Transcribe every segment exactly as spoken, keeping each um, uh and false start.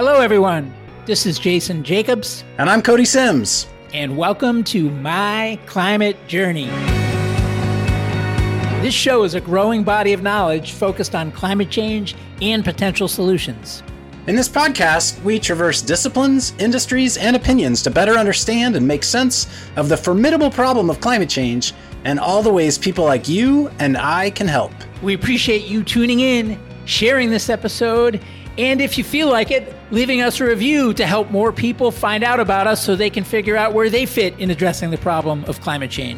Hello, everyone. This is Jason Jacobs. And I'm Cody Sims. And welcome to My Climate Journey. This show is a growing body of knowledge focused on climate change and potential solutions. In this podcast, we traverse disciplines, industries, and opinions to better understand and make sense of the formidable problem of climate change and all the ways people like you and I can help. We appreciate you tuning in, sharing this episode, and if you feel like it, leaving us a review to help more people find out about us so they can figure out where they fit in addressing the problem of climate change.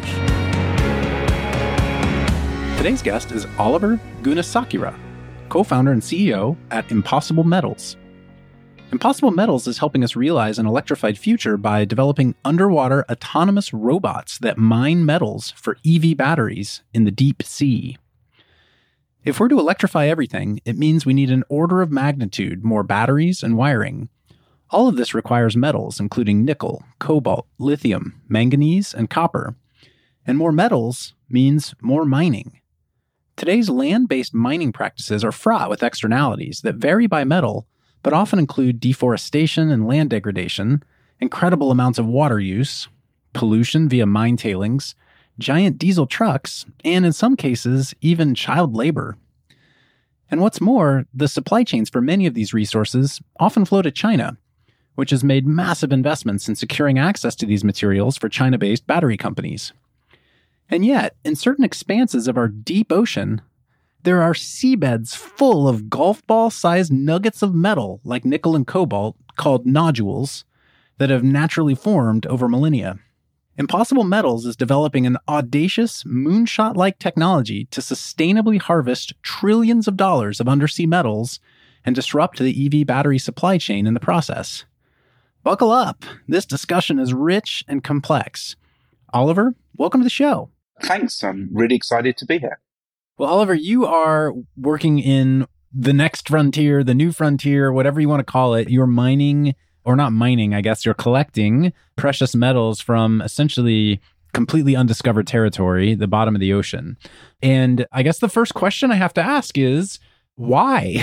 Today's guest is Oliver Gunasakura, co-founder and C E O at Impossible Metals. Impossible Metals is helping us realize an electrified future by developing underwater autonomous robots that mine metals for E V batteries in the deep sea. If we're to electrify everything, it means we need an order of magnitude more batteries and wiring. All of this requires metals, including nickel, cobalt, lithium, manganese, and copper. And more metals means more mining. Today's land-based mining practices are fraught with externalities that vary by metal, but often include deforestation and land degradation, incredible amounts of water use, pollution via mine tailings, giant diesel trucks, and in some cases, even child labor. And what's more, the supply chains for many of these resources often flow to China, which has made massive investments in securing access to these materials for China-based battery companies. And yet, in certain expanses of our deep ocean, there are seabeds full of golf ball-sized nuggets of metal like nickel and cobalt, called nodules, that have naturally formed over millennia. Impossible Metals is developing an audacious, moonshot-like technology to sustainably harvest trillions of dollars of undersea metals and disrupt the E V battery supply chain in the process. Buckle up. This discussion is rich and complex. Oliver, welcome to the show. Thanks. I'm really excited to be here. Well, Oliver, you are working in the next frontier, the new frontier, whatever you want to call it. You're mining, or not mining, I guess, you're collecting precious metals from essentially completely undiscovered territory, the bottom of the ocean. And I guess the first question I have to ask is, why?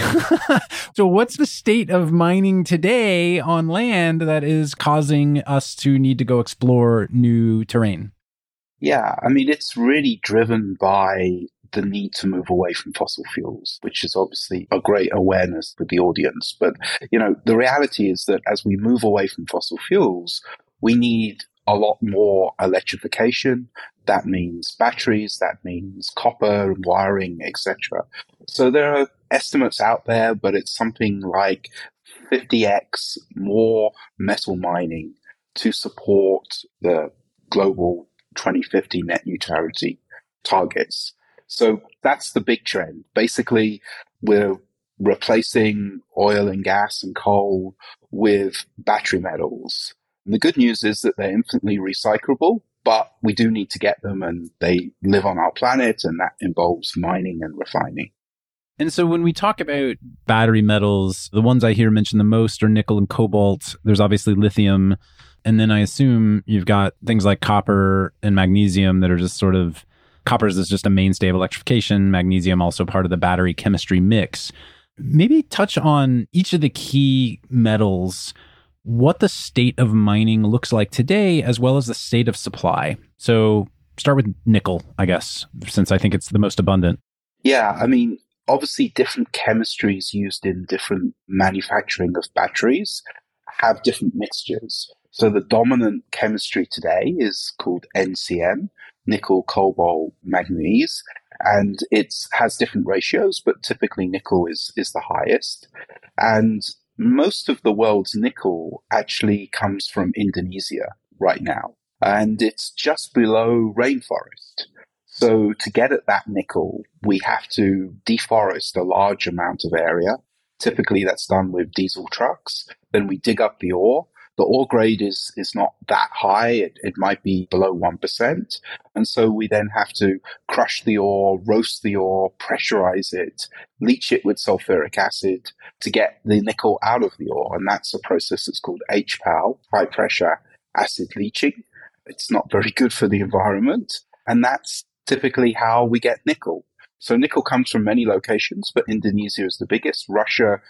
So what's the state of mining today on land that is causing us to need to go explore new terrain? Yeah, I mean, it's really driven by the need to move away from fossil fuels, which is obviously a great awareness with the audience. But, you know, the reality is that as we move away from fossil fuels, we need a lot more electrification. That means batteries, that means copper and wiring, et cetera. So there are estimates out there, but it's something like fifty x more metal mining to support the global twenty fifty net neutrality targets. So that's the big trend. Basically, we're replacing oil and gas and coal with battery metals. And the good news is that they're infinitely recyclable, but we do need to get them, and they live on our planet, and that involves mining and refining. And so when we talk about battery metals, the ones I hear mentioned the most are nickel and cobalt. There's obviously lithium. And then I assume you've got things like copper and magnesium that are just sort of, copper is just a mainstay of electrification, magnesium also part of the battery chemistry mix. Maybe touch on each of the key metals, what the state of mining looks like today, as well as the state of supply. So start with nickel, I guess, since I think it's the most abundant. Yeah, I mean, obviously different chemistries used in different manufacturing of batteries have different mixtures. So the dominant chemistry today is called N C M, nickel, cobalt, manganese, and it has different ratios, but typically nickel is, is the highest. And most of the world's nickel actually comes from Indonesia right now, and it's just below rainforest. So to get at that nickel, we have to deforest a large amount of area. Typically that's done with diesel trucks. Then we dig up the ore. The ore grade is, is not that high. It, it might be below one percent. And so we then have to crush the ore, roast the ore, pressurize it, leach it with sulfuric acid to get the nickel out of the ore. And that's a process that's called H P A L, high pressure acid leaching. It's not very good for the environment. And that's typically how we get nickel. So nickel comes from many locations, but Indonesia is the biggest. Russia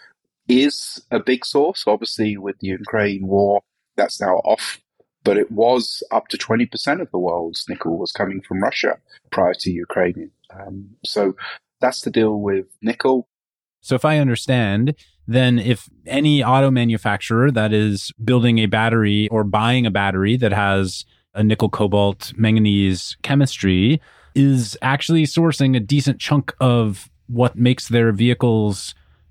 is a big source. Obviously, with the Ukraine war, that's now off. But it was up to twenty percent of the world's nickel was coming from Russia prior to Ukraine. Um, so that's the deal with nickel. So if I understand, then if any auto manufacturer that is building a battery or buying a battery that has a nickel, cobalt, manganese chemistry is actually sourcing a decent chunk of what makes their vehicles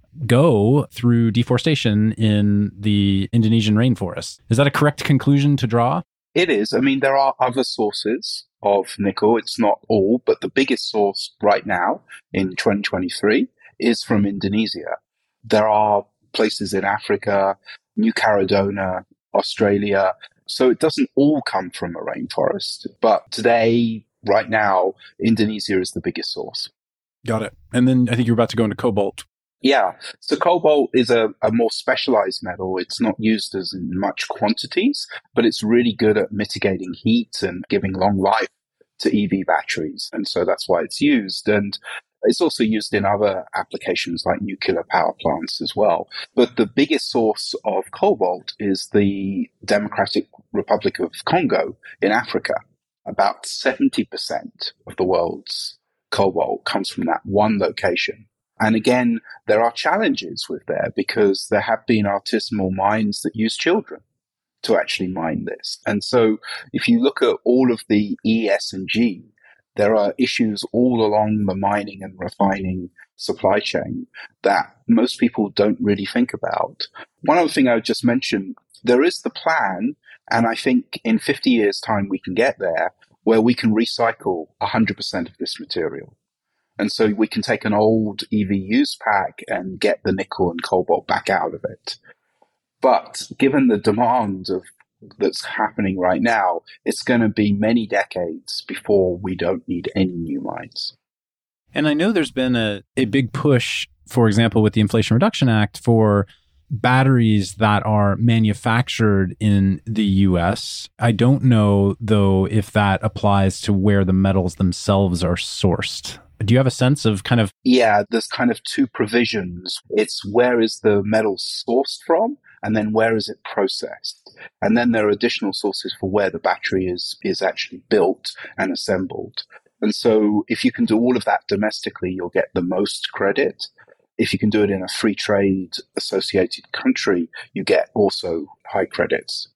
go through deforestation in the Indonesian rainforest. Is that a correct conclusion to draw? It is. I mean, there are other sources of nickel. It's not all, but the biggest source right now in twenty twenty-three is from Indonesia. There are places in Africa, New Caledonia, Australia. So it doesn't all come from a rainforest. But today, right now, Indonesia is the biggest source. Got it. And then I think you're about to go into cobalt. Yeah. So cobalt is a, a more specialized metal. It's not used as in much quantities, but it's really good at mitigating heat and giving long life to E V batteries. And so that's why it's used. And it's also used in other applications like nuclear power plants as well. But the biggest source of cobalt is the Democratic Republic of Congo in Africa. About seventy percent of the world's cobalt comes from that one location. And again, there are challenges with there because there have been artisanal mines that use children to actually mine this. And so if you look at all of the E, S, and G, there are issues all along the mining and refining supply chain that most people don't really think about. One other thing I would just mention, there is the plan, and I think in fifty years' time we can get there, where we can recycle one hundred percent of this material. And so we can take an old E V use pack and get the nickel and cobalt back out of it. But given the demand of that's happening right now, it's going to be many decades before we don't need any new mines. And I know there's been a, a big push, for example, with the Inflation Reduction Act for batteries that are manufactured in the U S. I don't know, though, if that applies to where the metals themselves are sourced. Do you have a sense of kind of... Yeah, there's kind of two provisions. It's where is the metal sourced from, and then where is it processed? And then there are additional sources for where the battery is, is actually built and assembled. And so if you can do all of that domestically, you'll get the most credit. If you can do it in a free trade associated country, you get also high credits.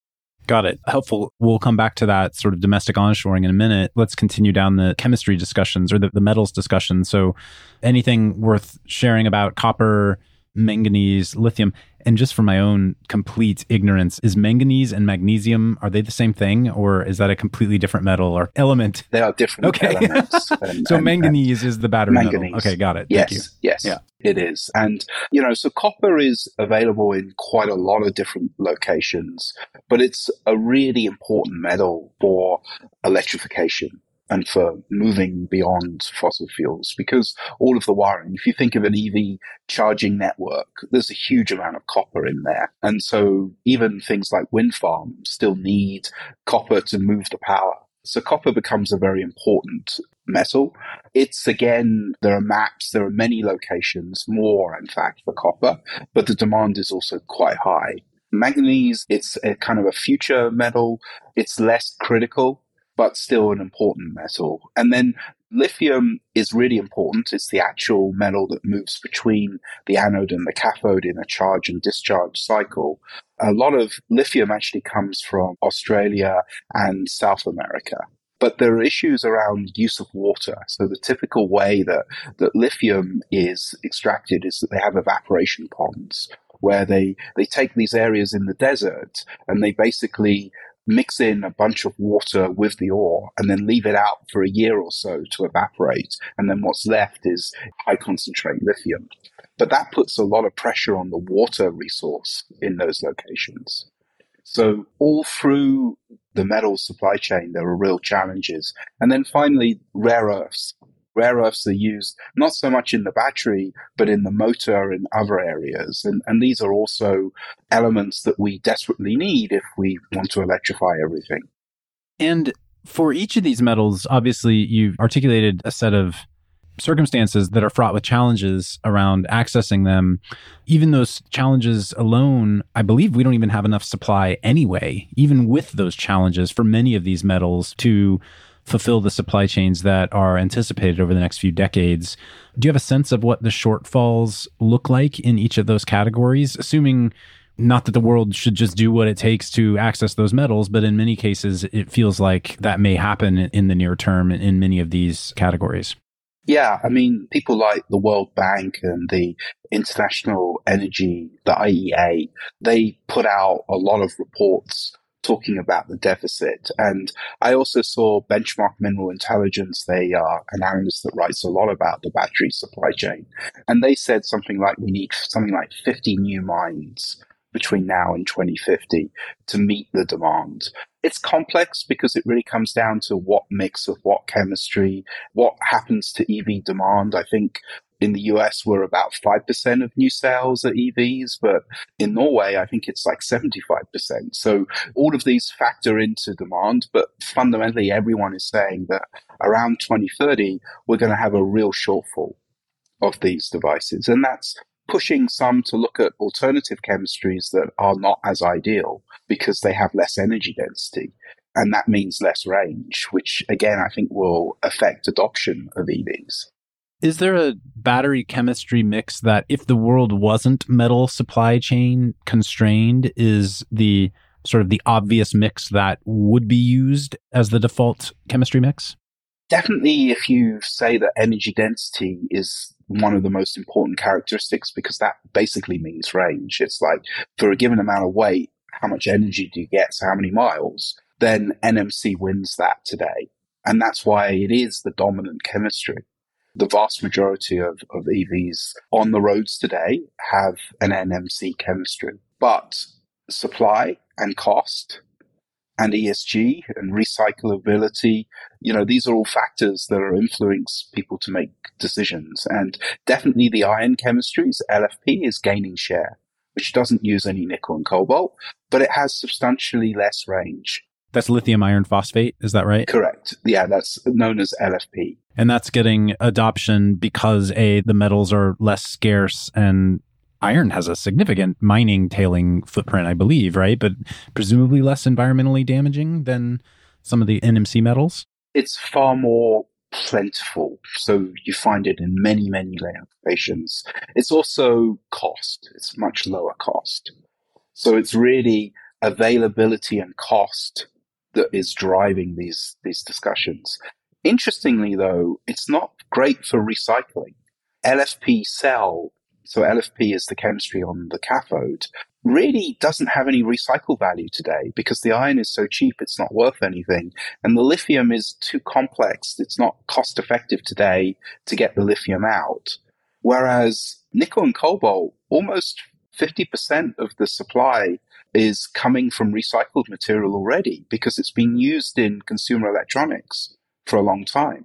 Got it. Helpful. We'll come back to that sort of domestic onshoring in a minute. Let's continue down the chemistry discussions or the, the metals discussion. So anything worth sharing about copper, manganese, lithium? And just for my own complete ignorance, is manganese and magnesium, are they the same thing, or is that a completely different metal or element? They are different okay. elements. And, so and, manganese and is the battery manganese. metal. Okay, got it. Yes, Thank you. yes, yeah. It is. And, you know, so copper is available in quite a lot of different locations, but it's a really important metal for electrification and for moving beyond fossil fuels, because all of the wiring, if you think of an E V charging network, there's a huge amount of copper in there. And so even things like wind farms still need copper to move the power. So copper becomes a very important metal. It's, again, there are maps, there are many locations, more in fact, for copper, but the demand is also quite high. Manganese, it's a kind of a future metal. It's less critical, but still an important metal. And then lithium is really important. It's the actual metal that moves between the anode and the cathode in a charge and discharge cycle. A lot of lithium actually comes from Australia and South America. But there are issues around use of water. So the typical way that, that lithium is extracted is that they have evaporation ponds where they, they take these areas in the desert and they basically mix in a bunch of water with the ore and then leave it out for a year or so to evaporate. And then what's left is high concentrate lithium. But that puts a lot of pressure on the water resource in those locations. So all through the metals supply chain, there are real challenges. And then finally, rare earths. Rare earths are used not so much in the battery, but in the motor and other areas. And, and these are also elements that we desperately need if we want to electrify everything. And for each of these metals, obviously, you've articulated a set of circumstances that are fraught with challenges around accessing them. Even those challenges alone, I believe we don't even have enough supply anyway, even with those challenges for many of these metals to fulfill the supply chains that are anticipated over the next few decades. Do you have a sense of what the shortfalls look like in each of those categories? Assuming not that the world should just do what it takes to access those metals, but in many cases, it feels like that may happen in the near term in many of these categories. Yeah, I mean, people like the World Bank and the International Energy, the I E A, they put out a lot of reports talking about the deficit. And I also saw Benchmark Mineral Intelligence. They are an analyst that writes a lot about the battery supply chain. And they said something like we need something like fifty new mines between now and twenty fifty to meet the demand. It's complex because it really comes down to what mix of what chemistry, what happens to E V demand. I think in the U S, we're about five percent of new sales are E Vs, but in Norway, I think it's like seventy-five percent. So all of these factor into demand, but fundamentally, everyone is saying that around twenty thirty, we're going to have a real shortfall of these devices. And that's pushing some to look at alternative chemistries that are not as ideal because they have less energy density. And that means less range, which again, I think will affect adoption of E Vs. Is there a battery chemistry mix that if the world wasn't metal supply chain constrained is the sort of the obvious mix that would be used as the default chemistry mix? Definitely if you say that energy density is one of the most important characteristics, because that basically means range. It's like for a given amount of weight, how much energy do you get? So how many miles? Then N M C wins that today. And that's why it is the dominant chemistry. The vast majority of, of E Vs on the roads today have an N M C chemistry. But supply and cost and E S G and recyclability, you know, these are all factors that are influence people to make decisions. And definitely the iron chemistries, L F P, is gaining share, which doesn't use any nickel and cobalt, but it has substantially less range. That's lithium iron phosphate, is that right? Correct. Yeah, that's known as L F P. And that's getting adoption because, A, the metals are less scarce and iron has a significant mining tailing footprint, I believe, right? But presumably less environmentally damaging than some of the N M C metals? It's far more plentiful. So you find it in many, many applications. It's also cost. It's much lower cost. So it's really availability and cost that is driving these, these discussions. Interestingly, though, it's not great for recycling. L F P cell, so L F P is the chemistry on the cathode, really doesn't have any recycle value today because the iron is so cheap, it's not worth anything. And the lithium is too complex. It's not cost effective today to get the lithium out. Whereas nickel and cobalt, almost fifty percent of the supply is coming from recycled material already because it's been used in consumer electronics for a long time.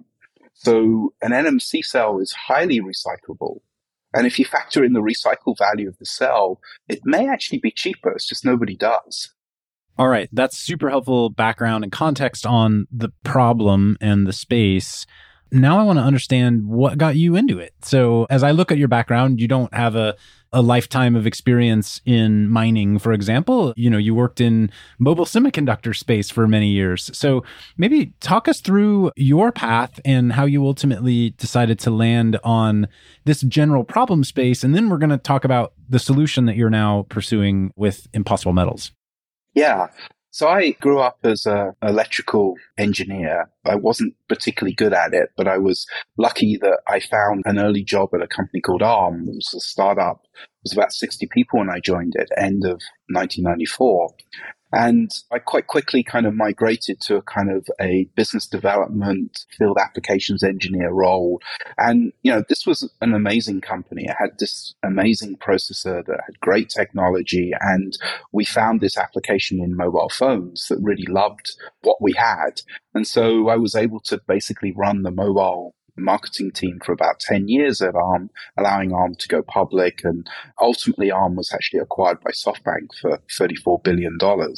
So an N M C cell is highly recyclable. And if you factor in the recycle value of the cell, it may actually be cheaper. It's just nobody does. All right. That's super helpful background and context on the problem and the space. Now I want to understand what got you into it. So as I look at your background, you don't have a, a lifetime of experience in mining, for example. You know, you worked in mobile semiconductor space for many years. So maybe talk us through your path and how you ultimately decided to land on this general problem space. And then we're going to talk about the solution that you're now pursuing with Impossible Metals. Yeah. So I grew up as an electrical engineer. I wasn't particularly good at it, but I was lucky that I found an early job at a company called Arm. It was a startup. It was about sixty people when I joined it, end of nineteen ninety-four. And I quite quickly kind of migrated to a kind of a business development, field applications engineer role. And, you know, this was an amazing company. It had this amazing processor that had great technology. And we found this application in mobile phones that really loved what we had. And so I was able to basically run the mobile marketing team for about ten years at Arm, allowing Arm to go public. And ultimately, Arm was actually acquired by SoftBank for thirty-four billion dollars.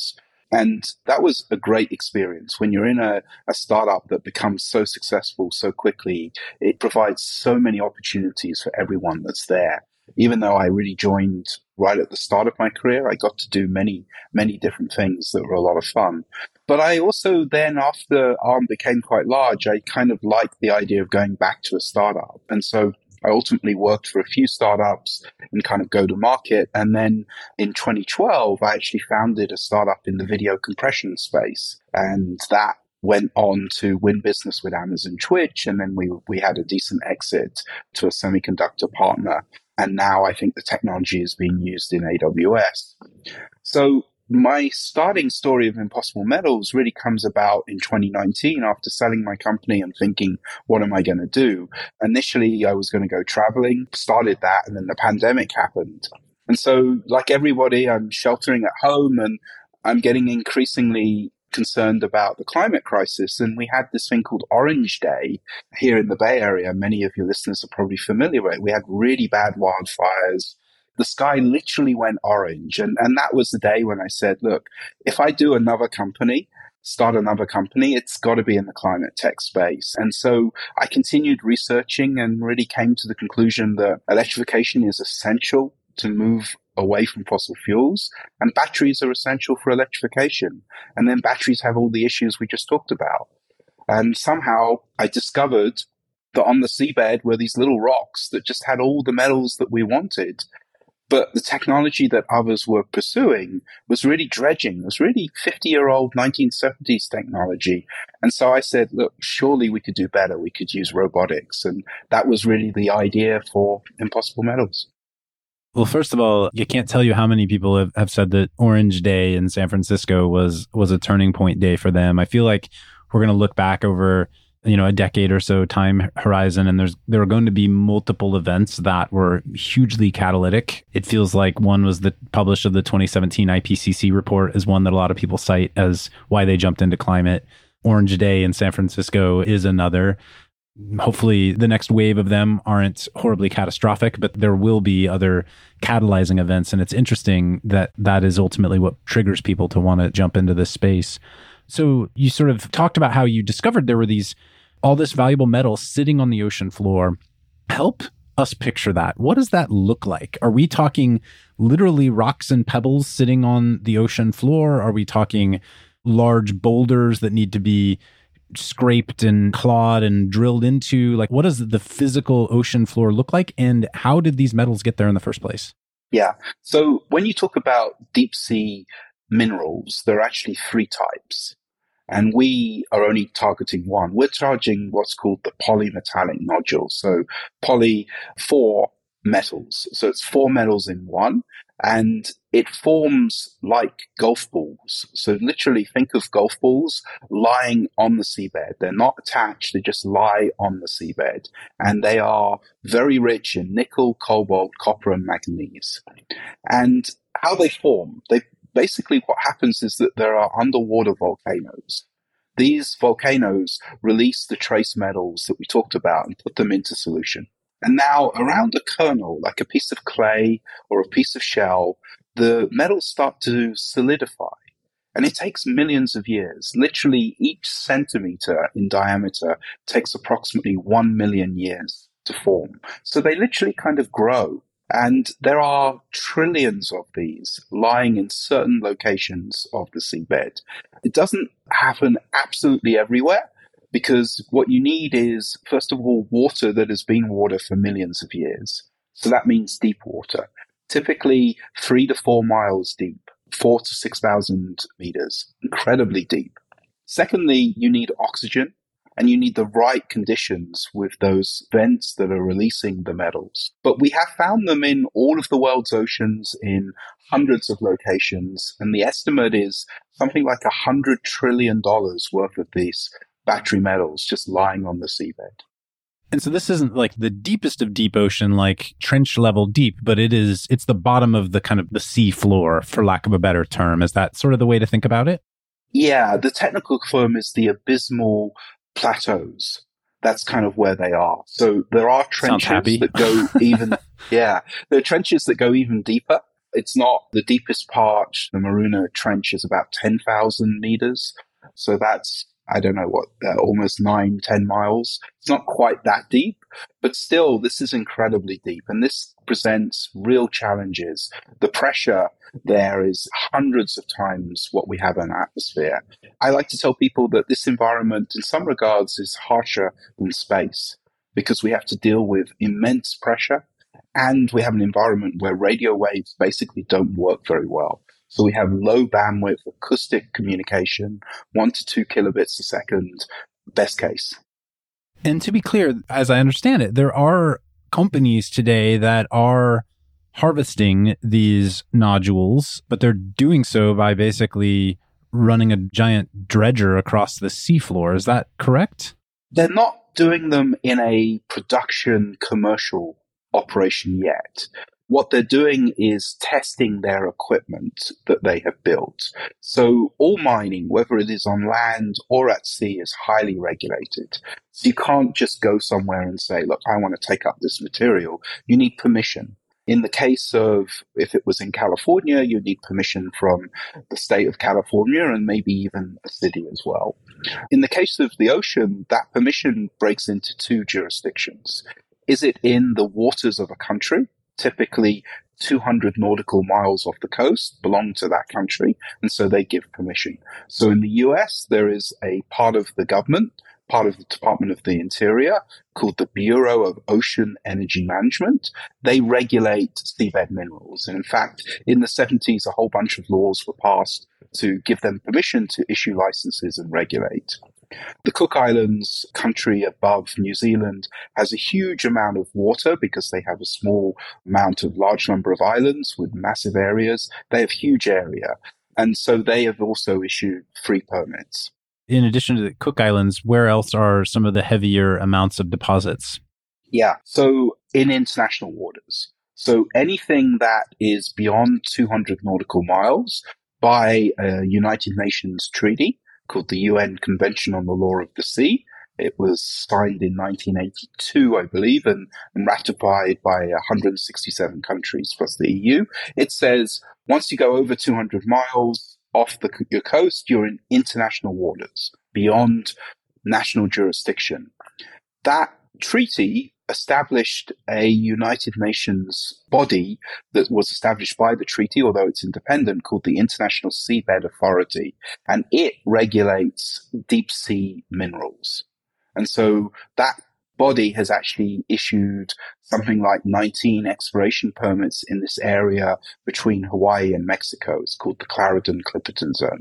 And that was a great experience. When you're in a, a startup that becomes so successful so quickly, it provides so many opportunities for everyone that's there. Even though I really joined right at the start of my career, I got to do many, many different things that were a lot of fun. But I also then, after Arm became quite large, I kind of liked the idea of going back to a startup. And so I ultimately worked for a few startups and kind of go to market. And then in twenty twelve, I actually founded a startup in the video compression space. And that went on to win business with Amazon Twitch. And then we, we had a decent exit to a semiconductor partner. And now I think the technology is being used in A W S. So my starting story of Impossible Metals really comes about in twenty nineteen after selling my company and thinking, what am I going to do? Initially, I was going to go traveling, started that, and then the pandemic happened. And so, like everybody, I'm sheltering at home and I'm getting increasingly concerned about the climate crisis. And we had this thing called Orange Day here in the Bay Area. Many of your listeners are probably familiar with it. We had really bad wildfires. The sky literally went orange. And, and that was the day when I said, look, if I do another company, start another company, it's got to be in the climate tech space. And so I continued researching and really came to the conclusion that electrification is essential to move away from fossil fuels, and batteries are essential for electrification. And then batteries have all the issues we just talked about. And somehow I discovered that on the seabed were these little rocks that just had all the metals that we wanted. But the technology that others were pursuing was really dredging. It was really fifty-year-old nineteen seventies technology. And so I said, look, surely we could do better. We could use robotics. And that was really the idea for Impossible Metals. Well, first of all, you can't tell you how many people have, have said that Orange Day in San Francisco was was a turning point day for them. I feel like we're going to look back over, you know, a decade or so time horizon, and there's there are going to be multiple events that were hugely catalytic. It feels like one was the publish of the twenty seventeen I P C C report is one that a lot of people cite as why they jumped into climate. Orange Day in San Francisco is another. Hopefully the next wave of them aren't horribly catastrophic, but there will be other catalyzing events. And it's interesting that that is ultimately what triggers people to want to jump into this space. So you sort of talked about how you discovered there were these, all this valuable metal sitting on the ocean floor. Help us picture that. What does that look like? Are we talking literally rocks and pebbles sitting on the ocean floor? Are we talking large boulders that need to be scraped and clawed and drilled into? Like, what does the physical ocean floor look like? And how did these metals get there in the first place? Yeah. So when you talk about deep sea minerals, there are actually three types. And we are only targeting one. We're targeting what's called the polymetallic nodule. So poly, four metals. So it's four metals in one. And it forms like golf balls. So literally think of golf balls lying on the seabed. They're not attached. They just lie on the seabed. And they are very rich in nickel, cobalt, copper, and manganese. And how they form, they basically what happens is that there are underwater volcanoes. These volcanoes release the trace metals that we talked about and put them into solution. And now around a kernel, like a piece of clay or a piece of shell, the metals start to solidify. And it takes millions of years. Literally each centimeter in diameter takes approximately one million years to form. So they literally kind of grow. And there are trillions of these lying in certain locations of the seabed. It doesn't happen absolutely everywhere, because what you need is, first of all, water that has been water for millions of years. So that means deep water, typically three to four miles deep, four to six thousand meters, incredibly deep. Secondly, you need oxygen, and you need the right conditions with those vents that are releasing the metals. But we have found them in all of the world's oceans in hundreds of locations, and the estimate is something like a hundred trillion dollars worth of these battery metals just lying on the seabed. And so this isn't like the deepest of deep ocean, like trench level deep, but it is, it's the bottom of the kind of the sea floor, for lack of a better term. Is that sort of the way to think about it? Yeah, the technical term is the abysmal plateaus. That's kind of where they are. So there are trenches that go even, yeah, there are trenches that go even deeper. It's not the deepest part. The Maruna Trench is about ten thousand meters. So that's, I don't know what, uh, almost nine, ten miles. It's not quite that deep, but still, this is incredibly deep. And this presents real challenges. The pressure there is hundreds of times what we have in our atmosphere. I like to tell people that this environment, in some regards, is harsher than space because we have to deal with immense pressure. And we have an environment where radio waves basically don't work very well. So we have low bandwidth acoustic communication, one to two kilobits a second, best case. And to be clear, as I understand it, there are companies today that are harvesting these nodules, but they're doing so by basically running a giant dredger across the seafloor. Is that correct? They're not doing them in a production commercial operation yet. What they're doing is testing their equipment that they have built. So all mining, whether it is on land or at sea, is highly regulated. So you can't just go somewhere and say, look, I want to take up this material. You need permission. In the case of, if it was in California, you need permission from the state of California and maybe even a city as well. In the case of the ocean, that permission breaks into two jurisdictions. Is it in the waters of a country? Typically two hundred nautical miles off the coast belong to that country, and so they give permission. So in the U S, there is a part of the government, part of the Department of the Interior, called the Bureau of Ocean Energy Management. They regulate seabed minerals. And in fact, in the seventies, a whole bunch of laws were passed to give them permission to issue licenses and regulate. The Cook Islands, country above New Zealand, has a huge amount of water because they have a small amount of large number of islands with massive areas. They have huge area. And so they have also issued free permits. In addition to the Cook Islands, where else are some of the heavier amounts of deposits? Yeah. So in international waters. So anything that is beyond two hundred nautical miles by a United Nations treaty called the U N Convention on the Law of the Sea. It was signed in nineteen eighty-two, I believe, and, and ratified by one hundred sixty-seven countries plus the E U. It says once you go over two hundred miles off the, your coast, you're in international waters beyond national jurisdiction. That treaty established a United Nations body that was established by the treaty, although it's independent, called the International Seabed Authority, and it regulates deep sea minerals. And so that body has actually issued something like nineteen exploration permits in this area between Hawaii and Mexico. It's called the Clarendon-Clipperton Zone.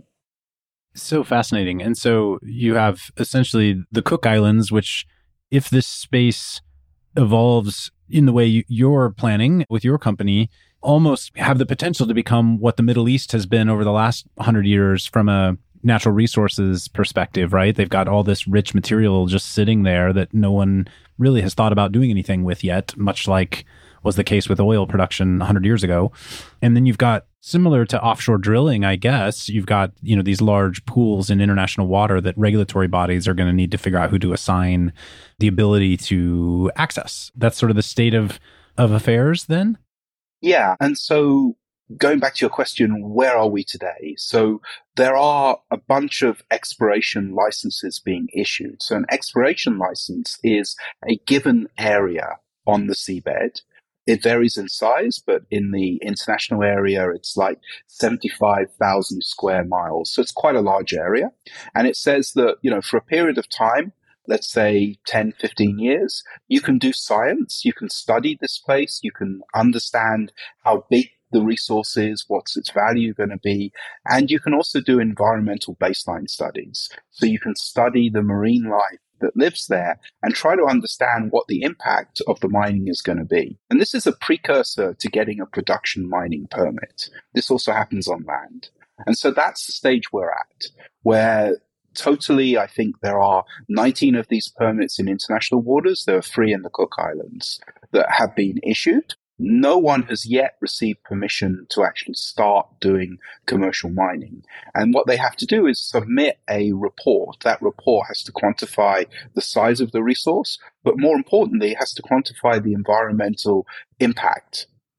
So fascinating. And so you have essentially the Cook Islands, which, if this space evolves in the way you're planning with your company, almost have the potential to become what the Middle East has been over the last hundred years from a natural resources perspective, right? They've got all this rich material just sitting there that no one really has thought about doing anything with yet, much like was the case with oil production one hundred years ago. And then you've got, similar to offshore drilling, I guess, you've got, you know, these large pools in international water that regulatory bodies are going to need to figure out who to assign the ability to access. That's sort of the state of, of affairs then? Yeah. And so going back to your question, where are we today? So there are a bunch of exploration licenses being issued. So an exploration license is a given area on the seabed. It varies in size, but in the international area, it's like seventy-five thousand square miles. So it's quite a large area. And it says that, you know, for a period of time, let's say ten, fifteen years, you can do science, you can study this place, you can understand how big the resource is, what's its value going to be, and you can also do environmental baseline studies. So you can study the marine life that lives there and try to understand what the impact of the mining is going to be. And this is a precursor to getting a production mining permit. This also happens on land. And so that's the stage we're at, where totally, I think there are nineteen of these permits in international waters. There are three in the Cook Islands that have been issued. No one has yet received permission to actually start doing commercial mining. And what they have to do is submit a report. That report has to quantify the size of the resource, but more importantly, it has to quantify the environmental impact.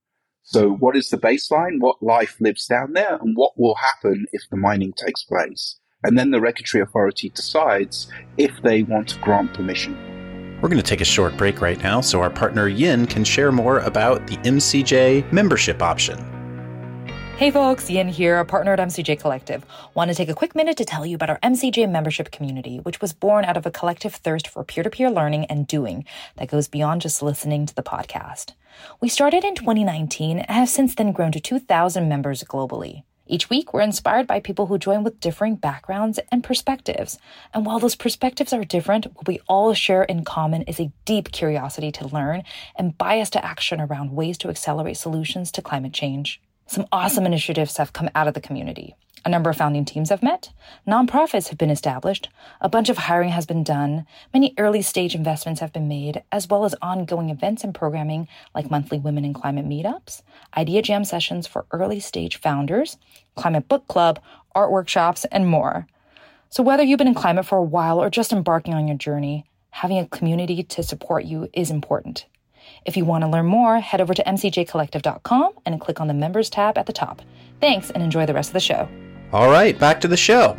So what is the baseline? What life lives down there? And what will happen if the mining takes place? And then the regulatory authority decides if they want to grant permission. We're going to take a short break right now so our partner Yin can share more about the M C J membership option. Hey folks, Yin here, a partner at M C J Collective. Want to take a quick minute to tell you about our M C J membership community, which was born out of a collective thirst for peer-to-peer learning and doing that goes beyond just listening to the podcast. We started in twenty nineteen and have since then grown to two thousand members globally. Each week, we're inspired by people who join with differing backgrounds and perspectives. And while those perspectives are different, what we all share in common is a deep curiosity to learn and bias to action around ways to accelerate solutions to climate change. Some awesome initiatives have come out of the community. A number of founding teams have met, nonprofits have been established, a bunch of hiring has been done, many early-stage investments have been made, as well as ongoing events and programming like monthly Women in Climate meetups, idea jam sessions for early-stage founders, climate book club, art workshops, and more. So whether you've been in climate for a while or just embarking on your journey, having a community to support you is important. If you want to learn more, head over to m c j collective dot com and click on the Members tab at the top. Thanks, and enjoy the rest of the show. All right, back to the show.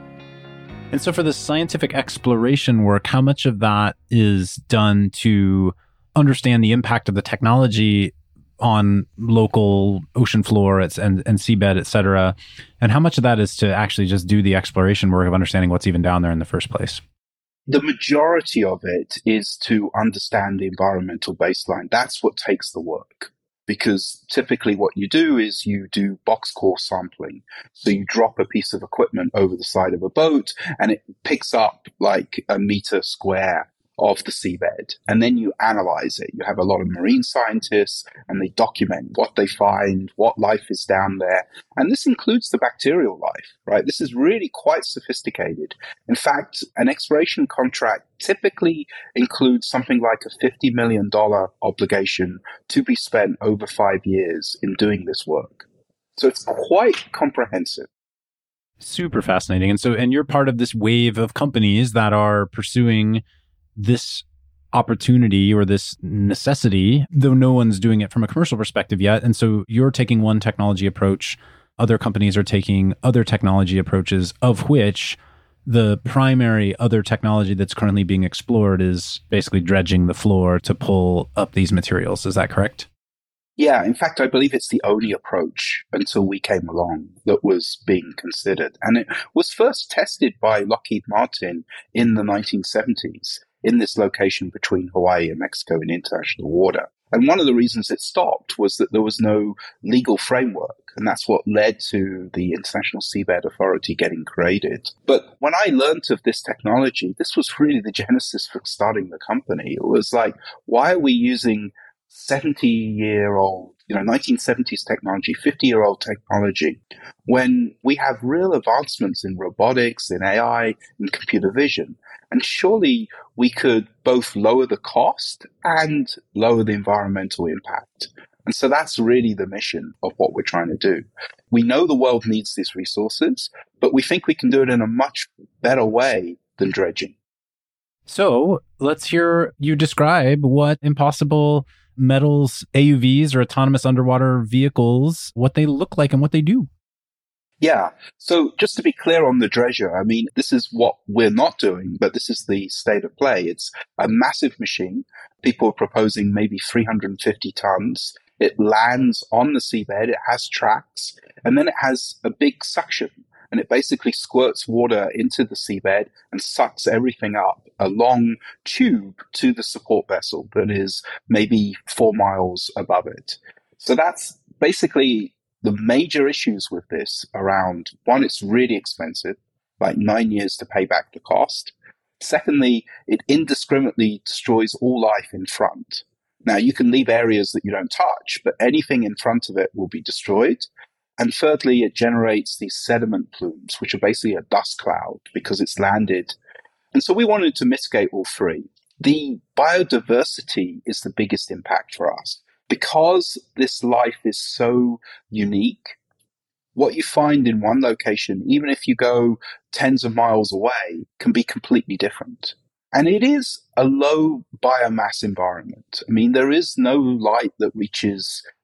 And so for the scientific exploration work, how much of that is done to understand the impact of the technology on local ocean floor and, and seabed, et cetera? And how much of that is to actually just do the exploration work of understanding what's even down there in the first place? The majority of it is to understand the environmental baseline. That's what takes the work. Because typically what you do is you do box core sampling. So you drop a piece of equipment over the side of a boat and it picks up like a meter square of the seabed. And then you analyze it. You have a lot of marine scientists and they document what they find, what life is down there. And this includes the bacterial life, right? This is really quite sophisticated. In fact, an exploration contract typically includes something like a fifty million dollars obligation to be spent over five years in doing this work. So it's quite comprehensive. Super fascinating. And so, and you're part of this wave of companies that are pursuing this opportunity or this necessity, though no one's doing it from a commercial perspective yet. And so you're taking one technology approach, other companies are taking other technology approaches, of which the primary other technology that's currently being explored is basically dredging the floor to pull up these materials. Is that correct? Yeah, in fact, I believe it's the only approach until we came along that was being considered. And it was first tested by Lockheed Martin in the nineteen seventies. In this location between Hawaii and Mexico in international water. And one of the reasons it stopped was that there was no legal framework. And that's what led to the International Seabed Authority getting created. But when I learned of this technology, this was really the genesis for starting the company. It was like, why are we using seventy-year-old, you know, nineteen seventies technology, fifty-year-old technology, when we have real advancements in robotics, in A I, in computer vision? And surely we could both lower the cost and lower the environmental impact. And so that's really the mission of what we're trying to do. We know the world needs these resources, but we think we can do it in a much better way than dredging. So let's hear you describe what Impossible Metals A U Vs or autonomous underwater vehicles, what they look like and what they do. Yeah. So just to be clear on the dredger, I mean, this is what we're not doing, but this is the state of play. It's a massive machine. People are proposing maybe three hundred fifty tons. It lands on the seabed. It has tracks, and then it has a big suction, and it basically squirts water into the seabed and sucks everything up a long tube to the support vessel that is maybe four miles above it. So that's basically the major issues with this around, one, it's really expensive, like nine years to pay back the cost. Secondly, it indiscriminately destroys all life in front. Now, you can leave areas that you don't touch, but anything in front of it will be destroyed. And thirdly, it generates these sediment plumes, which are basically a dust cloud because it's landed. And so we wanted to mitigate all three. The biodiversity is the biggest impact for us. Because this life is so unique, what you find in one location, even if you go tens of miles away, can be completely different. And it is a low biomass environment. I mean, there is no light that reaches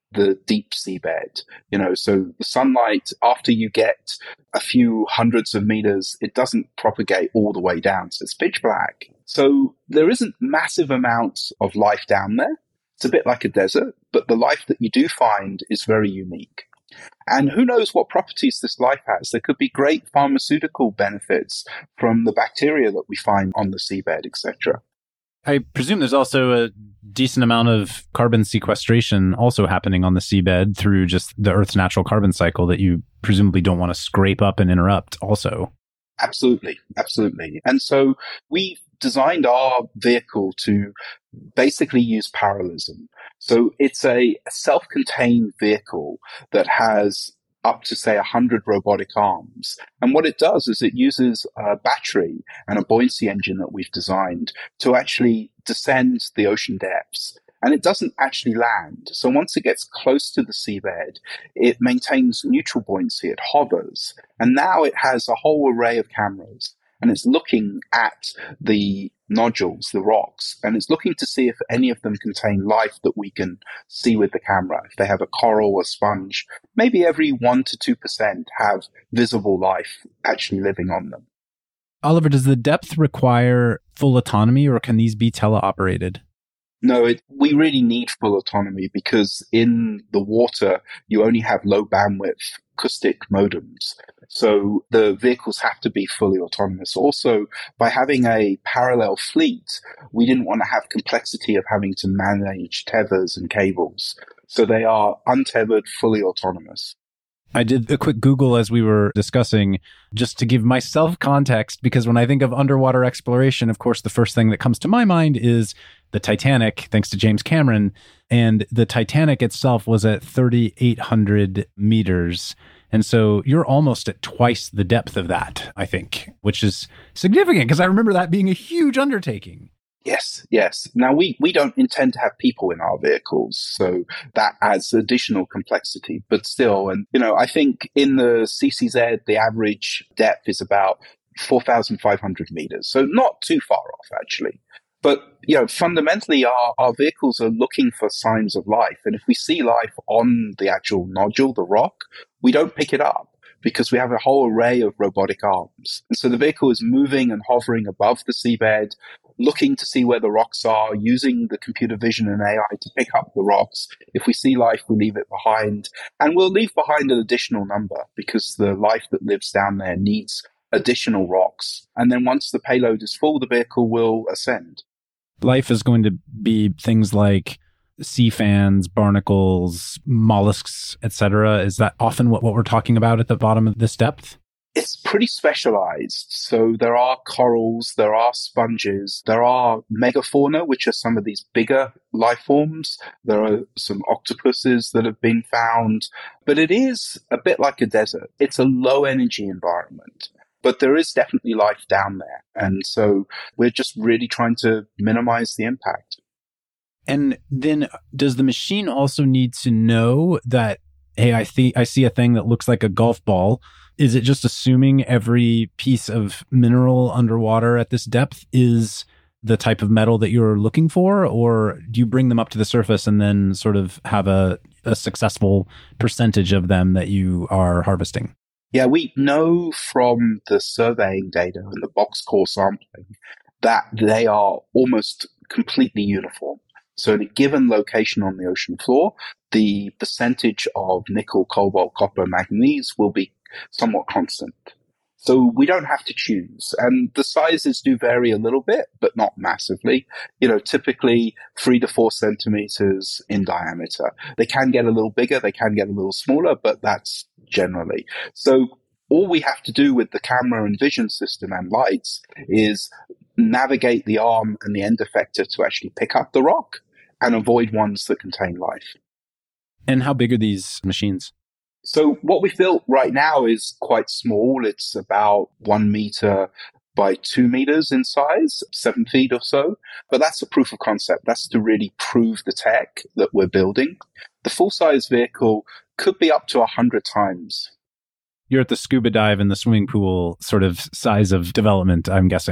the deep seabed. You know, so the sunlight, after you get a few hundreds of meters, it doesn't propagate all the way down. So it's pitch black. So there isn't massive amounts of life down there. It's a bit like a desert, but the life that you do find is very unique. And who knows what properties this life has? There could be great pharmaceutical benefits from the bacteria that we find on the seabed, et cetera. I presume there's also a decent amount of carbon sequestration also happening on the seabed through just the Earth's natural carbon cycle that you presumably don't want to scrape up and interrupt also. Absolutely, absolutely. And so we've designed our vehicle to basically use parallelism. So it's a self-contained vehicle that has up to, say, one hundred robotic arms. And what it does is it uses a battery and a buoyancy engine that we've designed to actually descend the ocean depths. And it doesn't actually land. So once it gets close to the seabed, it maintains neutral buoyancy. It hovers. And now it has a whole array of cameras. And it's looking at the nodules, the rocks, and it's looking to see if any of them contain life that we can see with the camera. If they have a coral or sponge, maybe every one to two percent have visible life actually living on them. Oliver, does the depth require full autonomy, or can these be teleoperated? No, it, we really need full autonomy because in the water, you only have low bandwidth acoustic modems. So the vehicles have to be fully autonomous. Also, by having a parallel fleet, we didn't want to have complexity of having to manage tethers and cables. So they are untethered, fully autonomous. I did a quick Google as we were discussing, just to give myself context, because when I think of underwater exploration, of course, the first thing that comes to my mind is the Titanic, thanks to James Cameron. And the Titanic itself was at thirty-eight hundred meters. And so you're almost at twice the depth of that, I think, which is significant because I remember that being a huge undertaking. Yes, yes. Now, we, we don't intend to have people in our vehicles, so that adds additional complexity. But still, and, you know, I think in the C C Z, the average depth is about four thousand five hundred meters. So not too far off, actually. But, you know, fundamentally, our, our vehicles are looking for signs of life. And if we see life on the actual nodule, the rock, we don't pick it up because we have a whole array of robotic arms. And so the vehicle is moving and hovering above the seabed, looking to see where the rocks are, using the computer vision and A I to pick up the rocks. If we see life, we leave it behind. And we'll leave behind an additional number because the life that lives down there needs additional rocks. And then once the payload is full, the vehicle will ascend. Life is going to be things like sea fans, barnacles, mollusks, et cetera. Is that often what, what we're talking about at the bottom of this depth? It's pretty specialized. So there are corals, there are sponges, there are megafauna, which are some of these bigger life forms. There are some octopuses that have been found, but it is a bit like a desert. It's a low energy environment. But there is definitely life down there. And so we're just really trying to minimize the impact. And then does the machine also need to know that, hey, I, th- I see a thing that looks like a golf ball? Is it just assuming every piece of mineral underwater at this depth is the type of metal that you're looking for? Or do you bring them up to the surface and then sort of have a, a successful percentage of them that you are harvesting? Yeah, we know from the surveying data and the box core sampling that they are almost completely uniform. So in a given location on the ocean floor, the percentage of nickel, cobalt, copper, manganese will be somewhat constant. So we don't have to choose. And the sizes do vary a little bit, but not massively. You know, typically three to four centimeters in diameter. They can get a little bigger, they can get a little smaller, but that's generally. So all we have to do with the camera and vision system and lights is navigate the arm and the end effector to actually pick up the rock and avoid ones that contain life. And how big are these machines? So what we've built right now is quite small. It's about one meter by two meters in size, seven feet or so. But that's a proof of concept. That's to really prove the tech that we're building. The full-size vehicle could be up to one hundred times. You're at the scuba dive in the swimming pool sort of size of development, I'm guessing.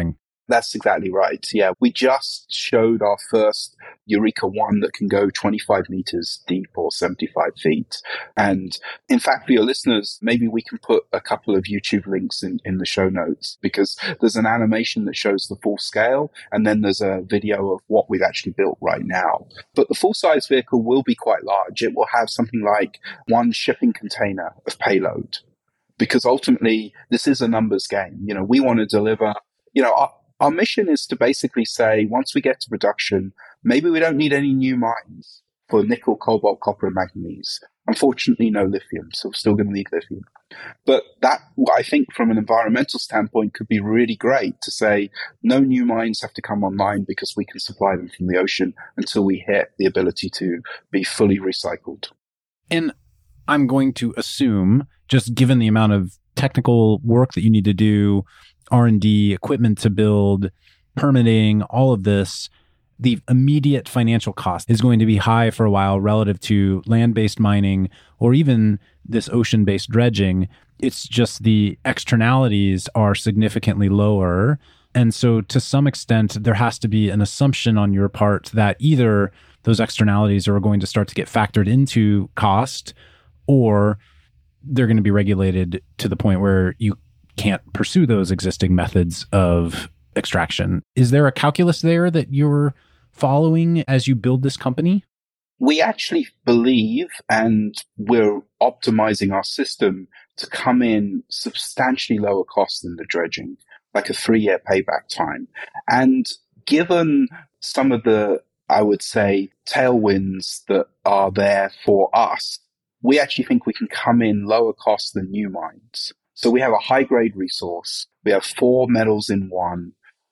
That's exactly right. Yeah, we just showed our first Eureka one that can go twenty-five meters deep or seventy-five feet. And in fact, for your listeners, maybe we can put a couple of YouTube links in, in the show notes, because there's an animation that shows the full scale, and then there's a video of what we've actually built right now. But the full-size vehicle will be quite large. It will have something like one shipping container of payload, because ultimately this is a numbers game. You know, we want to deliver, you know, our, Our mission is to basically say, once we get to production, maybe we don't need any new mines for nickel, cobalt, copper, and manganese. Unfortunately, no lithium, so we're still going to need lithium. But that, I think, from an environmental standpoint, could be really great to say no new mines have to come online because we can supply them from the ocean until we hit the ability to be fully recycled. And I'm going to assume, just given the amount of technical work that you need to do, R and D, equipment to build, permitting, all of this, the immediate financial cost is going to be high for a while relative to land-based mining or even this ocean-based dredging. It's just the externalities are significantly lower. And so to some extent, there has to be an assumption on your part that either those externalities are going to start to get factored into cost, or they're going to be regulated to the point where you can't pursue those existing methods of extraction. Is there a calculus there that you're following as you build this company? We actually believe, and we're optimizing our system to come in substantially lower cost than the dredging, like a three-year payback time. And given some of the, I would say, tailwinds that are there for us, we actually think we can come in lower cost than new mines. So we have a high-grade resource. We have four metals in one.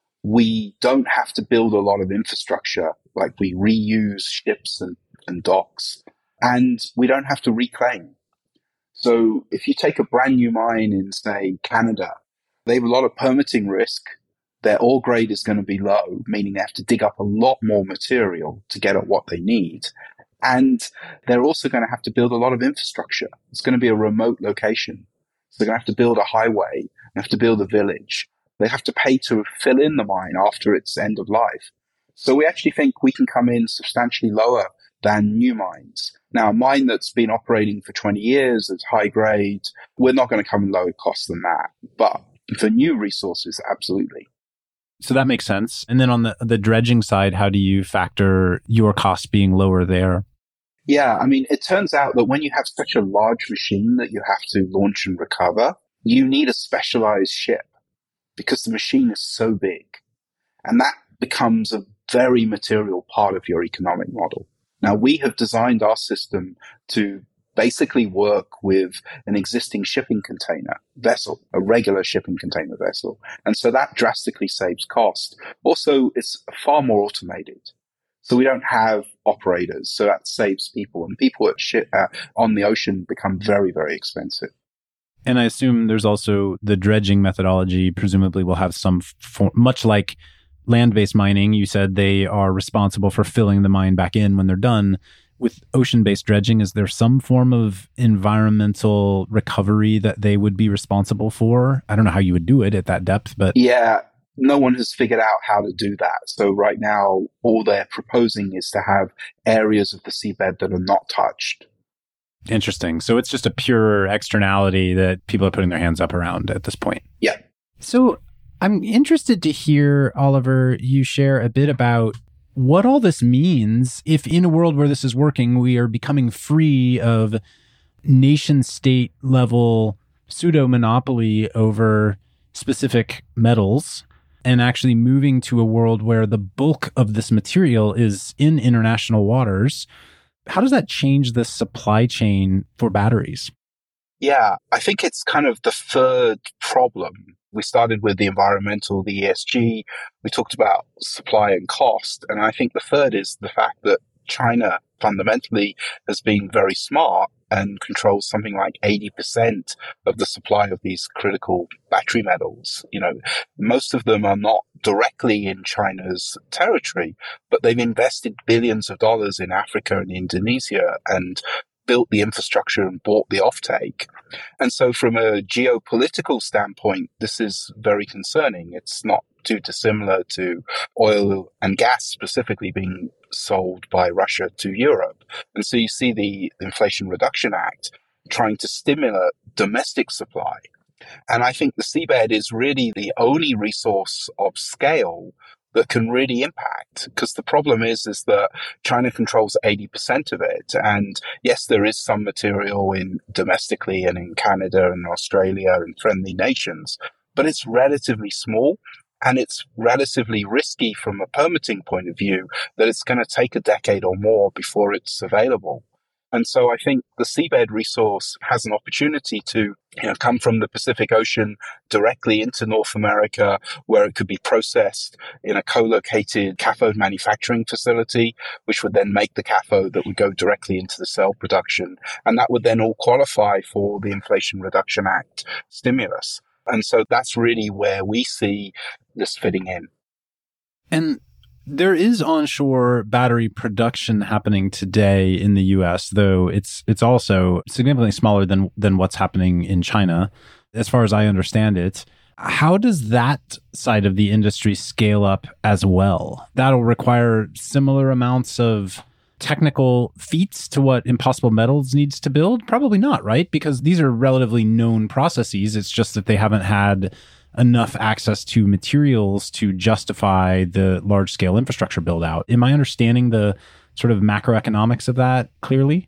We don't have to build a lot of infrastructure, like we reuse ships and, and docks. And we don't have to reclaim. So if you take a brand new mine in, say, Canada, they have a lot of permitting risk. Their ore grade is going to be low, meaning they have to dig up a lot more material to get at what they need. And they're also going to have to build a lot of infrastructure. It's going to be a remote location. So they're going to have to build a highway, they have to build a village. They have to pay to fill in the mine after its end of life. So we actually think we can come in substantially lower than new mines. Now, a mine that's been operating for twenty years, that's high grade, we're not going to come in lower cost than that. But for new resources, absolutely. So that makes sense. And then on the, the dredging side, how do you factor your costs being lower there? Yeah, I mean, it turns out that when you have such a large machine that you have to launch and recover, you need a specialized ship because the machine is so big. And that becomes a very material part of your economic model. Now, we have designed our system to basically work with an existing shipping container vessel, a regular shipping container vessel. And so that drastically saves cost. Also, it's far more automated. So we don't have operators, so that saves people. And people at ship, uh, on the ocean become very, very expensive. And I assume there's also the dredging methodology, presumably will have some, form, much like land-based mining, you said they are responsible for filling the mine back in when they're done. With ocean-based dredging, is there some form of environmental recovery that they would be responsible for? I don't know how you would do it at that depth, but... Yeah, no one has figured out how to do that. So right now, all they're proposing is to have areas of the seabed that are not touched. Interesting. So it's just a pure externality that people are putting their hands up around at this point. Yeah. So I'm interested to hear, Oliver, you share a bit about what all this means if in a world where this is working, we are becoming free of nation state level pseudo monopoly over specific metals and actually moving to a world where the bulk of this material is in international waters. How does that change the supply chain for batteries? Yeah, I think it's kind of the third problem. We started with the environmental, the E S G. We talked about supply and cost. And I think the third is the fact that China fundamentally has been very smart and controls something like eighty percent of the supply of these critical battery metals. You know, most of them are not directly in China's territory, but they've invested billions of dollars in Africa and Indonesia and built the infrastructure and bought the offtake. And so from a geopolitical standpoint, this is very concerning. It's not too dissimilar to oil and gas specifically being sold by Russia to Europe. And so you see the Inflation Reduction Act trying to stimulate domestic supply. And I think the seabed is really the only resource of scale that can really impact, because the problem is, is that China controls eighty percent of it. And yes, there is some material in domestically and in Canada and Australia and friendly nations, but it's relatively small and it's relatively risky from a permitting point of view that it's going to take a decade or more before it's available. And so I think the seabed resource has an opportunity to, you know, come from the Pacific Ocean directly into North America, where it could be processed in a co-located cathode manufacturing facility, which would then make the cathode that would go directly into the cell production. And that would then all qualify for the Inflation Reduction Act stimulus. And so that's really where we see this fitting in. And there is onshore battery production happening today in the U S, though it's it's also significantly smaller than than what's happening in China, as far as I understand it. How does that side of the industry scale up as well? That'll require similar amounts of technical feats to what Impossible Metals needs to build? Probably not, right? Because these are relatively known processes. It's just that they haven't had enough access to materials to justify the large-scale infrastructure build-out. Am I understanding the sort of macroeconomics of that clearly?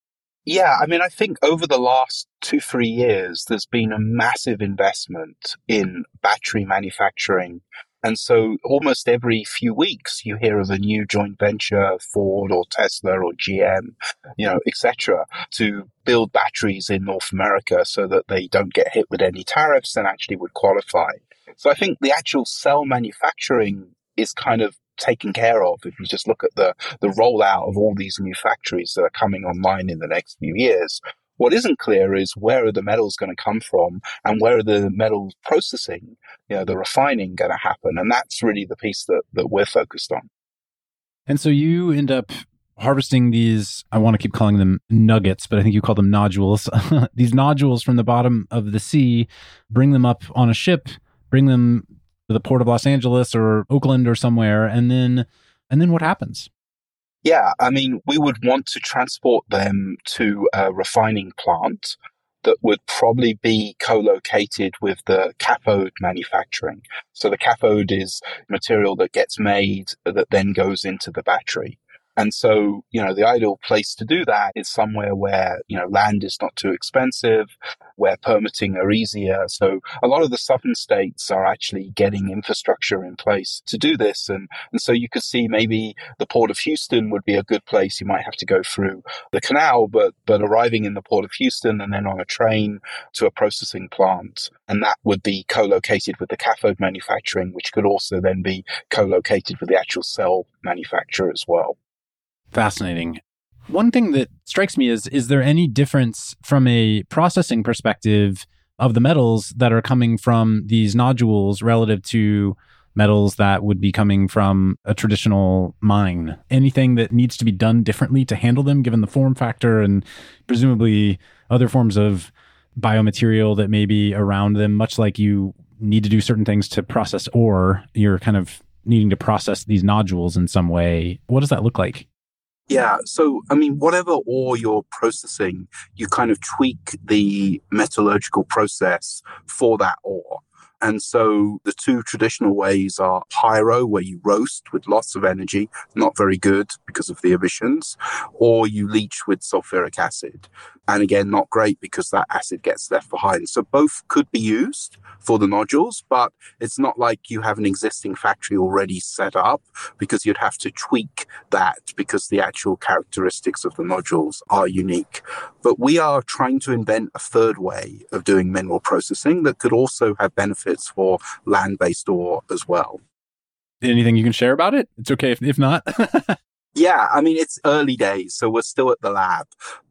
Yeah, I mean, I think over the last two, three years, there's been a massive investment in battery manufacturing. And so almost every few weeks, you hear of a new joint venture, Ford or Tesla or G M, you know, et cetera, to build batteries in North America so that they don't get hit with any tariffs and actually would qualify. So I think the actual cell manufacturing is kind of taken care of if you just look at the, the rollout of all these new factories that are coming online in the next few years. What isn't clear is where are the metals going to come from and where are the metals processing, you know, the refining going to happen? And that's really the piece that, that we're focused on. And so you end up harvesting these, I want to keep calling them nuggets, but I think you call them nodules, these nodules from the bottom of the sea, bring them up on a ship, bring them to the port of Los Angeles or Oakland or somewhere, and then and then what happens? Yeah, I mean, we would want to transport them to a refining plant that would probably be co-located with the cathode manufacturing. So the cathode is material that gets made that then goes into the battery. And so, you know, the ideal place to do that is somewhere where, you know, land is not too expensive, where permitting are easier. So a lot of the southern states are actually getting infrastructure in place to do this. And, and so you could see maybe the Port of Houston would be a good place. You might have to go through the canal, but, but arriving in the Port of Houston and then on a train to a processing plant. And that would be co-located with the cathode manufacturing, which could also then be co-located with the actual cell manufacturer as well. Fascinating. One thing that strikes me is, is there any difference from a processing perspective of the metals that are coming from these nodules relative to metals that would be coming from a traditional mine? Anything that needs to be done differently to handle them, given the form factor and presumably other forms of biomaterial that may be around them, much like you need to do certain things to process ore, you're kind of needing to process these nodules in some way. What does that look like? Yeah. So, I mean, whatever ore you're processing, you kind of tweak the metallurgical process for that ore. And so the two traditional ways are pyro, where you roast with lots of energy, not very good because of the emissions, or you leach with sulfuric acid. And again, not great because that acid gets left behind. So both could be used for the nodules, but it's not like you have an existing factory already set up, because you'd have to tweak that because the actual characteristics of the nodules are unique. But we are trying to invent a third way of doing mineral processing that could also have benefits for land-based ore as well. Anything you can share about it? It's okay if, if not. Yeah, I mean, it's early days, so we're still at the lab.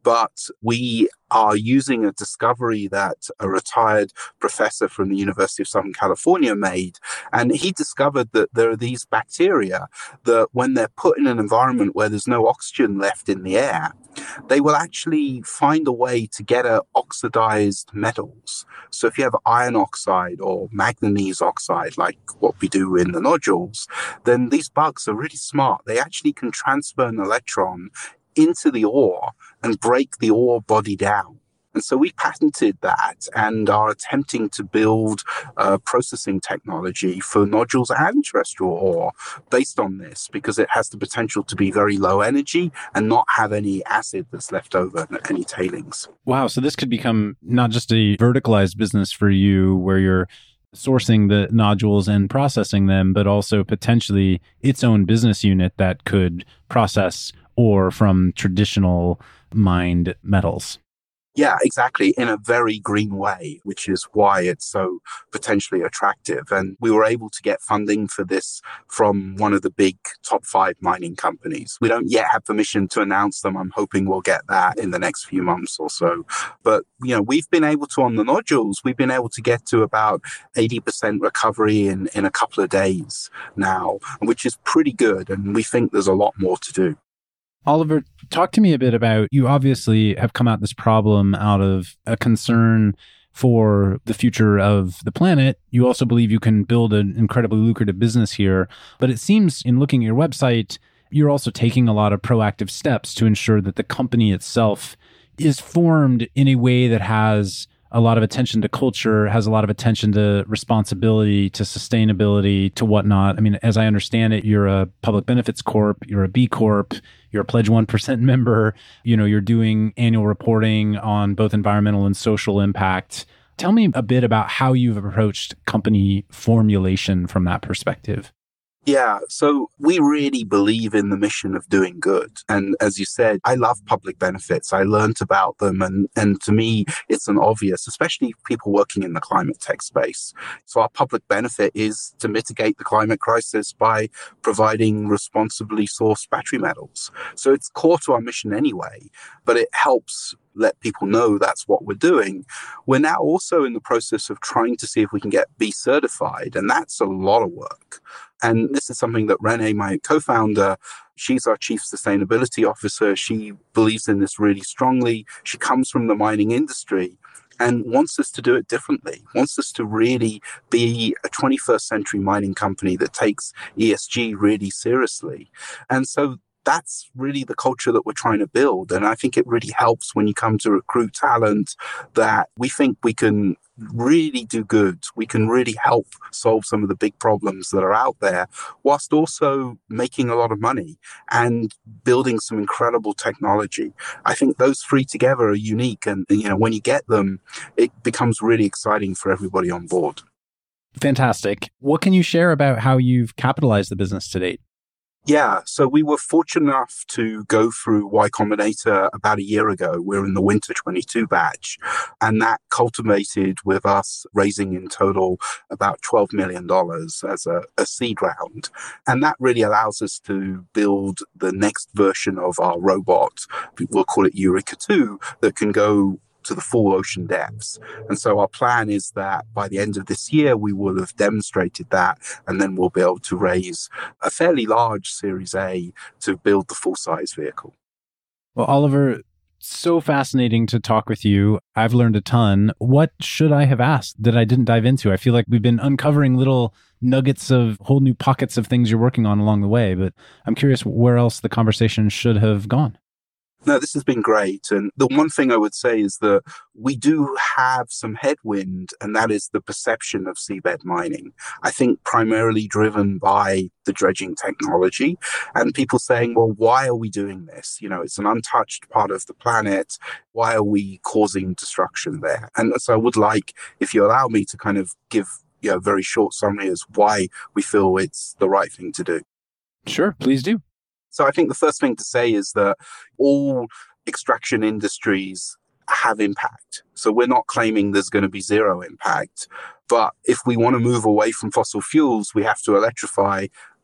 but we are using a discovery that a retired professor from the University of Southern California made. And he discovered that there are these bacteria that when they're put in an environment where there's no oxygen left in the air, they will actually find a way to get at oxidized metals. So if you have iron oxide or manganese oxide, like what we do in the nodules, then these bugs are really smart. They actually can transfer an electron into the ore and break the ore body down. And so we patented that and are attempting to build uh, processing technology for nodules and terrestrial ore based on this, because it has the potential to be very low energy and not have any acid that's left over, any tailings. Wow. So this could become not just a verticalized business for you where you're sourcing the nodules and processing them, but also potentially its own business unit that could process ore from traditional mined metals. Yeah, exactly. In a very green way, which is why it's so potentially attractive. And we were able to get funding for this from one of the big top five mining companies. We don't yet have permission to announce them. I'm hoping we'll get that in the next few months or so. But, you know, we've been able to, on the nodules, we've been able to get to about eighty percent recovery in, in a couple of days now, which is pretty good. And we think there's a lot more to do. Oliver, talk to me a bit about, you obviously have come at this problem out of a concern for the future of the planet. You also believe you can build an incredibly lucrative business here. But it seems in looking at your website, you're also taking a lot of proactive steps to ensure that the company itself is formed in a way that has a lot of attention to culture, has a lot of attention to responsibility, to sustainability, to whatnot. I mean, as I understand it, you're a public benefits corp, you're a B Corp, you're a Pledge one percent member, you know, you're doing annual reporting on both environmental and social impact. Tell me a bit about how you've approached company formulation from that perspective. Yeah, so we really believe in the mission of doing good. And as you said, I love public benefits. I learned about them. And, and to me, it's an obvious, especially people working in the climate tech space. So our public benefit is to mitigate the climate crisis by providing responsibly sourced battery metals. So it's core to our mission anyway, but it helps let people know that's what we're doing. We're now also in the process of trying to see if we can get B certified, and that's a lot of work. And this is something that Renee, my co-founder, she's our chief sustainability officer. She believes in this really strongly. She comes from the mining industry and wants us to do it differently, wants us to really be a twenty-first century mining company that takes E S G really seriously. And so that's really the culture that we're trying to build. And I think it really helps when you come to recruit talent that we think we can really do good. We can really help solve some of the big problems that are out there, whilst also making a lot of money and building some incredible technology. I think those three together are unique. And, you know, when you get them, it becomes really exciting for everybody on board. Fantastic. What can you share about how you've capitalized the business to date? Yeah, so we were fortunate enough to go through Y Combinator about a year ago. We're in the winter twenty-two batch, and that culminated with us raising in total about twelve million dollars as a, a seed round. And that really allows us to build the next version of our robot, we'll call it Eureka two, that can go to the full ocean depths. And so our plan is that by the end of this year, we will have demonstrated that, and then we'll be able to raise a fairly large Series A to build the full-size vehicle. Well, Oliver, so fascinating to talk with you. I've learned a ton. What should I have asked that I didn't dive into? I feel like we've been uncovering little nuggets of whole new pockets of things you're working on along the way, but I'm curious where else the conversation should have gone. No, this has been great. And the one thing I would say is that we do have some headwind, and that is the perception of seabed mining. I think primarily driven by the dredging technology and people saying, well, why are we doing this? You know, it's an untouched part of the planet. Why are we causing destruction there? And so I would like, if you allow me, to kind of give, you know, a very short summary as why we feel it's the right thing to do. Sure, please do. So I think the first thing to say is that all extraction industries have impact. So we're not claiming there's going to be zero impact. But if we want to move away from fossil fuels, we have to electrify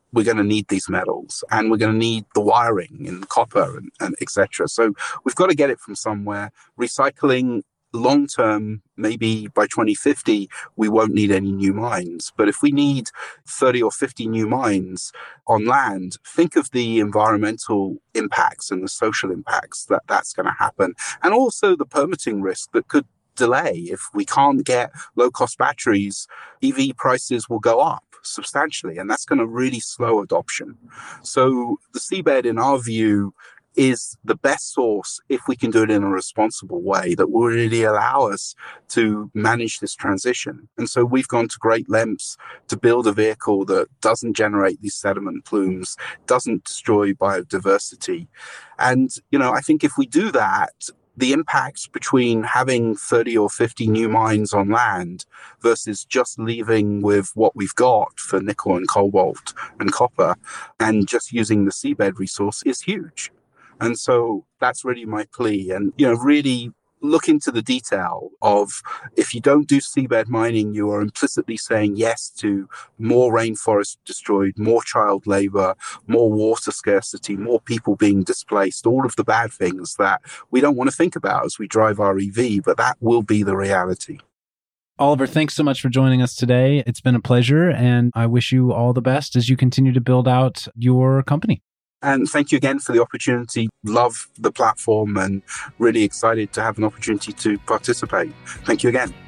we're going to need these metals, and we're going to need the wiring in copper and, and et cetera. So we've got to get it from somewhere. Recycling long term, maybe by twenty fifty, we won't need any new mines. But if we need thirty or fifty new mines on land, think of the environmental impacts and the social impacts that that's going to happen. And also the permitting risk that could delay. If we can't get low-cost batteries, E V prices will go up substantially, and that's going to really slow adoption. So the seabed, in our view, is the best source if we can do it in a responsible way that will really allow us to manage this transition. And so we've gone to great lengths to build a vehicle that doesn't generate these sediment plumes, doesn't destroy biodiversity. And, you know, I think if we do that, the impact between having thirty or fifty new mines on land versus just leaving with what we've got for nickel and cobalt and copper and just using the seabed resource is huge. And so that's really my plea. And, you know, really look into the detail of, if you don't do seabed mining, you are implicitly saying yes to more rainforest destroyed, more child labor, more water scarcity, more people being displaced, all of the bad things that we don't want to think about as we drive our E V, but that will be the reality. Oliver, thanks so much for joining us today. It's been a pleasure, and I wish you all the best as you continue to build out your company. And thank you again for the opportunity. Love the platform and really excited to have an opportunity to participate. Thank you again.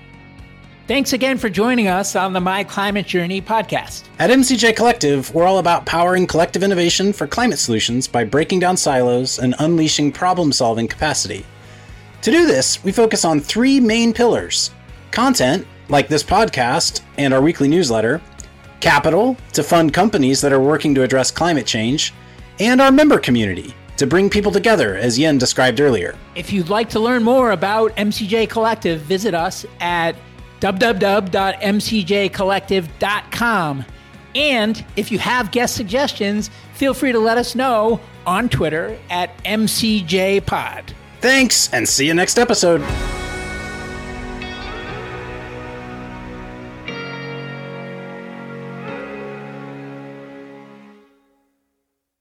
Thanks again for joining us on the My Climate Journey podcast. At M C J Collective, we're all about powering collective innovation for climate solutions by breaking down silos and unleashing problem-solving capacity. To do this, we focus on three main pillars: content, like this podcast and our weekly newsletter; capital, to fund companies that are working to address climate change; and our member community, to bring people together, as Yen described earlier. If you'd like to learn more about M C J Collective, visit us at w w w dot m c j collective dot com. And if you have guest suggestions, feel free to let us know on Twitter at M C J Pod. Thanks, and see you next episode.